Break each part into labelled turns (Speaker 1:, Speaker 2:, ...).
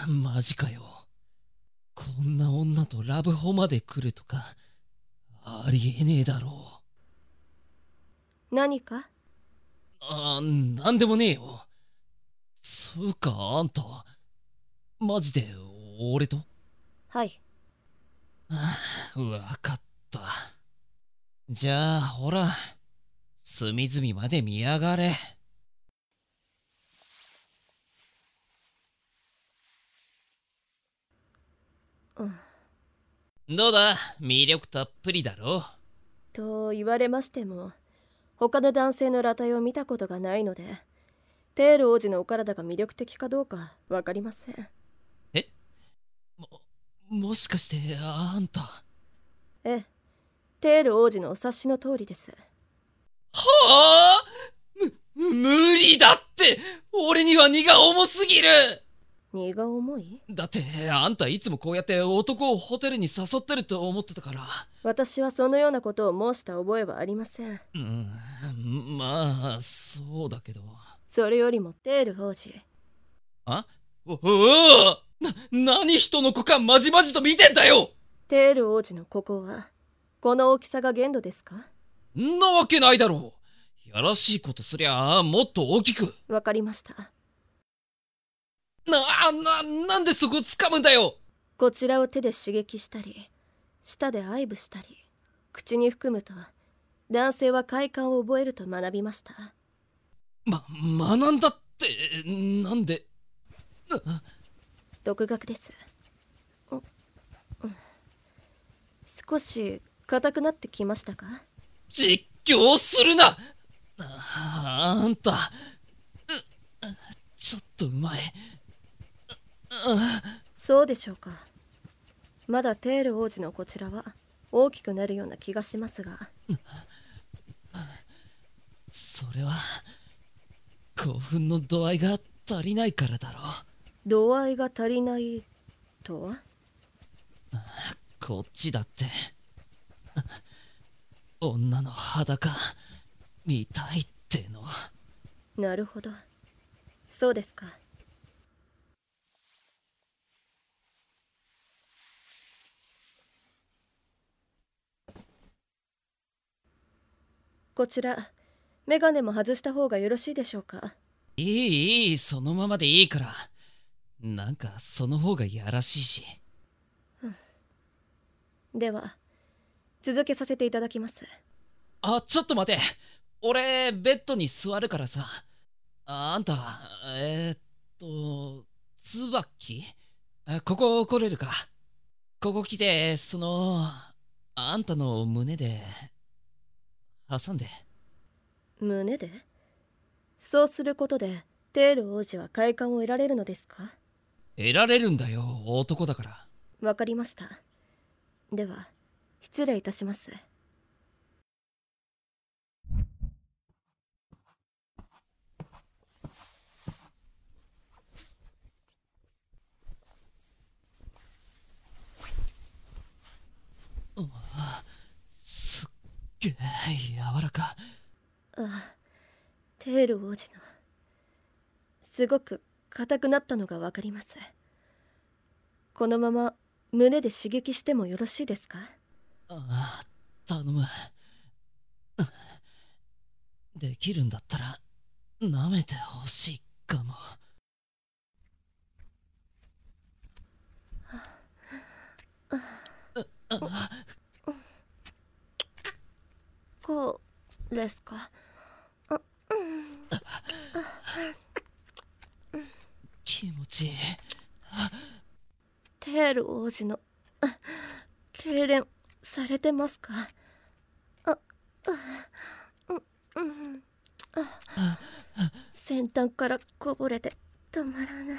Speaker 1: マジかよ。こんな女とラブホまで来るとかありえねえだろ
Speaker 2: 何か？
Speaker 1: う。なんでもねえよ。そうか、あんたマジで俺と？
Speaker 2: はい。
Speaker 1: わかった。じゃあほら、隅々まで見やがれ。
Speaker 2: うん。
Speaker 1: どうだ、魅力たっぷりだろ？
Speaker 2: と言われましても、他の男性の裸体を見たことがないので、テール王子のお体が魅力的かどうかわかりません。
Speaker 1: え、もしかしてあんた？
Speaker 2: ええ、テール王子のお察しの通りです。
Speaker 1: はあ、無理だって。俺には荷が重すぎる。
Speaker 2: 荷が重い？
Speaker 1: だってあんたいつもこうやって男をホテルに誘ってると思ってたから。
Speaker 2: 私はそのようなことを申した覚えはありません。
Speaker 1: まあそうだけど。
Speaker 2: それよりもテール王子、
Speaker 1: あ、何人の子かまじまじと見てんだよ。
Speaker 2: テール王子のここはこの大きさが限度ですか？
Speaker 1: んなわけないだろう。やらしいことすりゃもっと大きく。
Speaker 2: わかりました。
Speaker 1: なんでそこ掴むんだよ。
Speaker 2: こちらを手で刺激したり、舌で愛撫したり、口に含むと男性は快感を覚えると学びました。
Speaker 1: 学んだってなんで？
Speaker 2: 独学です。少し硬くなってきましたか？
Speaker 1: 実況するな。あんたちょっとうまい。
Speaker 2: そうでしょうか。まだテール王子のこちらは大きくなるような気がしますが。
Speaker 1: それは興奮の度合いが足りないからだろう。
Speaker 2: 度合いが足りないとは？
Speaker 1: こっちだって女の裸見たいっての。
Speaker 2: なるほど、そうですか。こちらメガネも外した方がよろしいでしょうか？
Speaker 1: いいそのままでいいから。なんかその方がやらしいし。
Speaker 2: では続けさせていただきます。
Speaker 1: ちょっと待て。俺ベッドに座るからさ。あんた椿、ここ来れるか？ここ来てあんたの胸で挟んで。
Speaker 2: 胸で？そうすることでテール王子は快感を得られるのですか？
Speaker 1: 得られるんだよ、男だから。
Speaker 2: わかりました。では失礼いたします。
Speaker 1: すっげえ柔らか。
Speaker 2: あ、テール王子のすごく硬くなったのがわかります。このまま胸で刺激してもよろしいですか？
Speaker 1: 頼む。できるんだったら舐めてほしいかも。
Speaker 2: こうですか？
Speaker 1: 気持ちいい。
Speaker 2: テール王子の痙攣されてますか？あ、先端からこぼれて止まらない。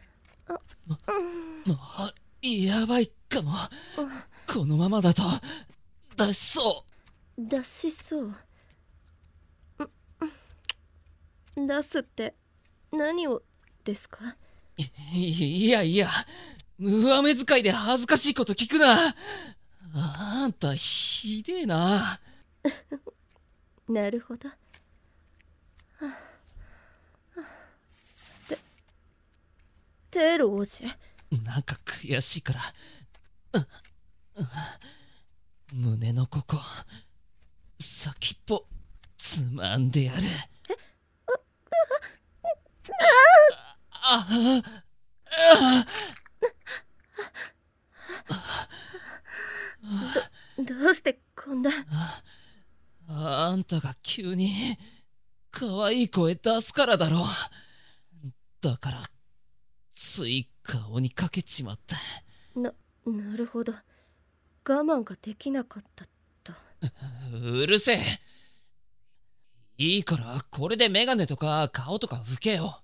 Speaker 1: もうやばいかも。このままだと出しそ
Speaker 2: 出しそう。出すって何をですか？
Speaker 1: う。いやいや、上目遣いで恥ずかしいこと聞くな。あんたひでえな。
Speaker 2: なるほど。テール王子、
Speaker 1: なんか悔しいから、胸のここ先っぽつまんでやる。あ
Speaker 2: どうしてこんな。
Speaker 1: あんたが急に可愛い声出すからだろ。だからつい顔にかけちまった。
Speaker 2: なるほど。我慢ができなかったと。
Speaker 1: うるせえ。いいからこれでメガネとか顔とか拭けよ。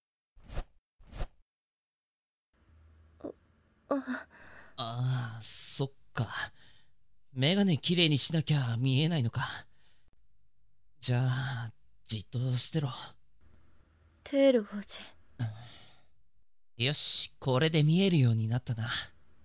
Speaker 1: そっか。メガネきれいにしなきゃ見えないのか。じゃあじっとしてろ。
Speaker 2: テール王子。
Speaker 1: よし、これで見えるようになったな。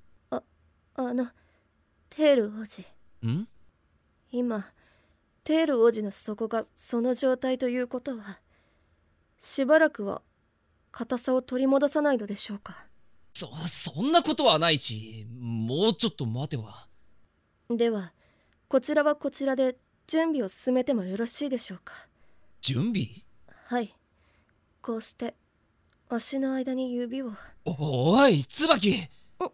Speaker 2: テール王子。
Speaker 1: ん？
Speaker 2: 今テール王子の底がその状態ということは、しばらくは硬さを取り戻さないのでしょうか。
Speaker 1: そんなことはないし、もうちょっと待ては。
Speaker 2: ではこちらはこちらで準備を進めてもよろしいでしょうか。
Speaker 1: 準備？
Speaker 2: はい。こうして足の間に指を。
Speaker 1: おい、椿！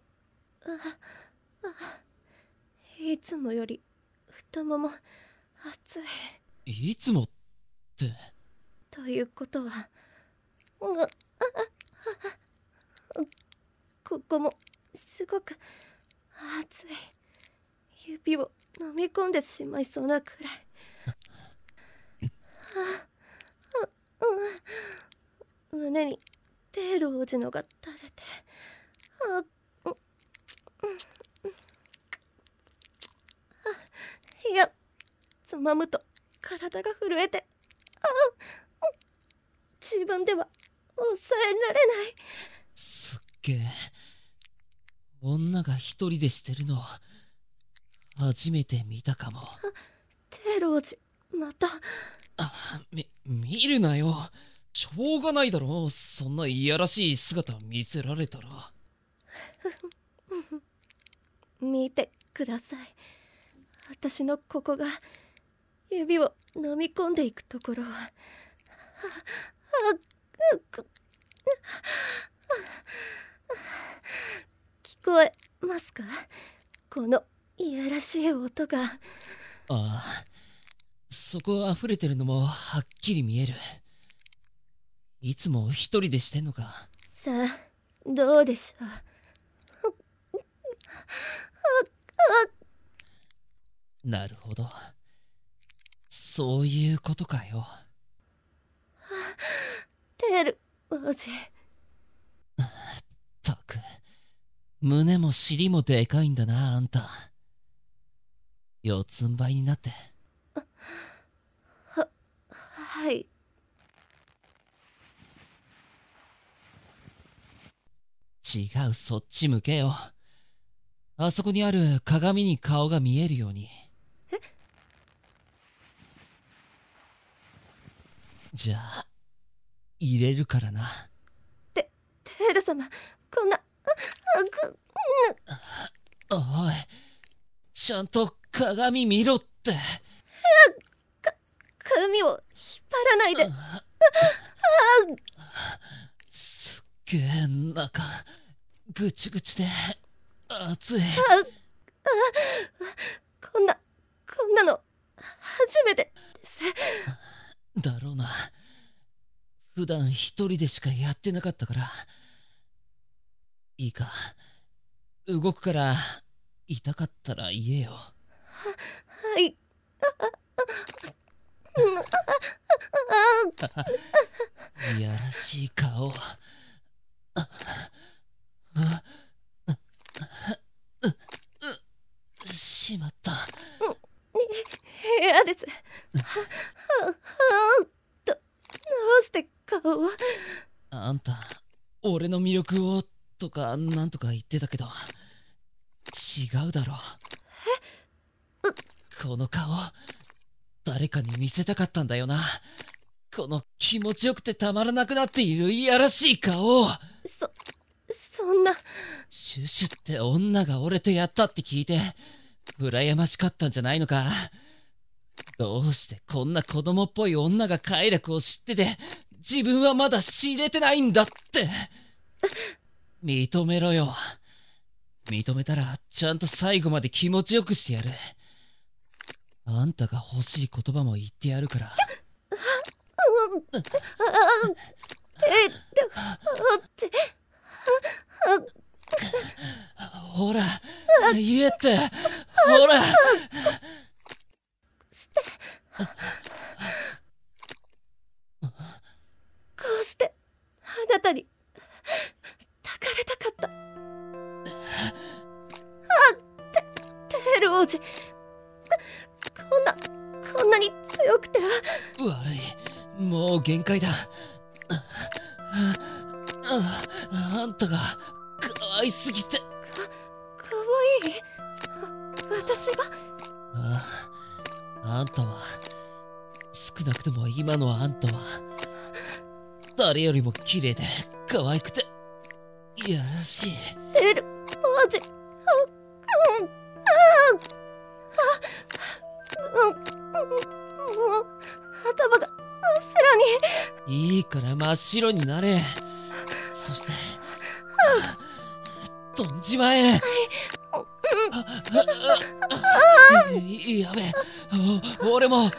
Speaker 2: いつもより太もも熱い。
Speaker 1: いつもって。
Speaker 2: ということは、ここもすごく熱い。指を飲み込んでしまいそうなくらい。胸にテール王子のが垂れて、いや、つまむと体が震えて、自分では抑えられない。
Speaker 1: すっげえ。女が一人でしてるの初めて見たかも。
Speaker 2: テール王子、また。
Speaker 1: 見るなよ。しょうがないだろ、そんないやらしい姿見せられたら。
Speaker 2: 見てください。私のここが指を飲み込んでいくところは。聞こえますか？このいやらしい音が。
Speaker 1: ああ、そこ溢れてるのもはっきり見える。いつも一人でしてんのか。
Speaker 2: さあ、どうでしょう。
Speaker 1: なるほど、そういうことかよ。
Speaker 2: テール王子。
Speaker 1: ったく、胸も尻もでかいんだな、あんた。四つん這いになって。
Speaker 2: はい。
Speaker 1: 違う、そっち向けよ。あそこにある鏡に顔が見えるように。じゃあ入れるからな。
Speaker 2: テール様、こんな。
Speaker 1: おい、ちゃんと鏡見ろって。
Speaker 2: 髪を引っ張らないで。
Speaker 1: すっげえ中ぐちぐちで熱い。
Speaker 2: こんなの初めてです。
Speaker 1: だろうな。普段一人でしかやってなかったから。いいか、動くから痛かったら言えよ。
Speaker 2: はい。
Speaker 1: いやらしい顔。しまった。
Speaker 2: 部屋です。どうして顔を。
Speaker 1: あんた俺の魅力をとかなんとか言ってたけど違うだろ。この顔誰かに見せたかったんだよな。この気持ちよくてたまらなくなっているいやらしい顔。
Speaker 2: そんな。
Speaker 1: シュシュって女が俺とやったって聞いて羨ましかったんじゃないのか。どうしてこんな子供っぽい女が快楽を知ってて自分はまだ仕入れてないんだって。認めろよ。認めたらちゃんと最後まで気持ちよくしてやる。あんたが欲しい言葉も言ってやるから。ほら言えって。ほら
Speaker 2: こうしてあなたに抱かれたかった。テール王子、こんなに強くては。
Speaker 1: 悪い、もう限界だ。あんたが可愛すぎて。
Speaker 2: かわいい。私が。
Speaker 1: あんたは少なくとも今のあんたは誰よりも綺麗で可愛くていやらしい。
Speaker 2: テール王子、もう頭が真っ白
Speaker 1: に。いいから真っ白になれ。そして飛んじまえ。やべえ、俺も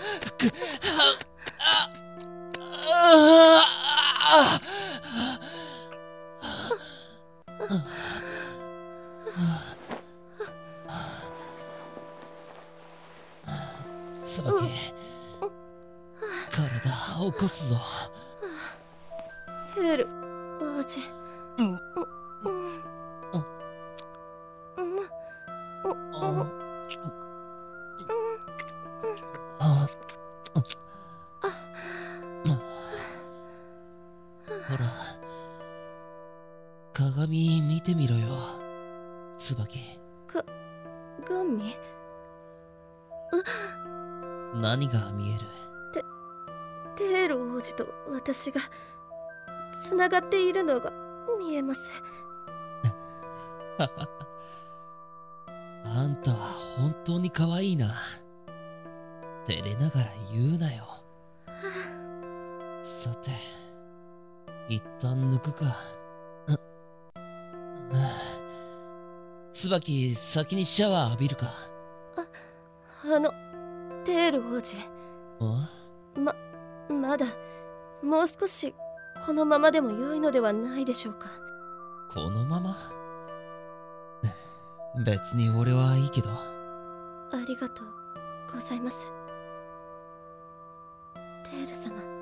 Speaker 1: 椿、体起こすぞ。
Speaker 2: テール王子、
Speaker 1: ほら鏡見てみろよ、椿。
Speaker 2: 鏡？
Speaker 1: 何が見える？
Speaker 2: テール王子と私がつながっているのが見えます。
Speaker 1: あんたは本当に可愛いな。照れながら言うなよ。さて一旦抜くか。椿、先にシャワー浴びるか。
Speaker 2: テール王子、まだもう少しこのままでも良いのではないでしょうか。
Speaker 1: このまま？別に俺はいいけど。
Speaker 2: ありがとうございます、テール様。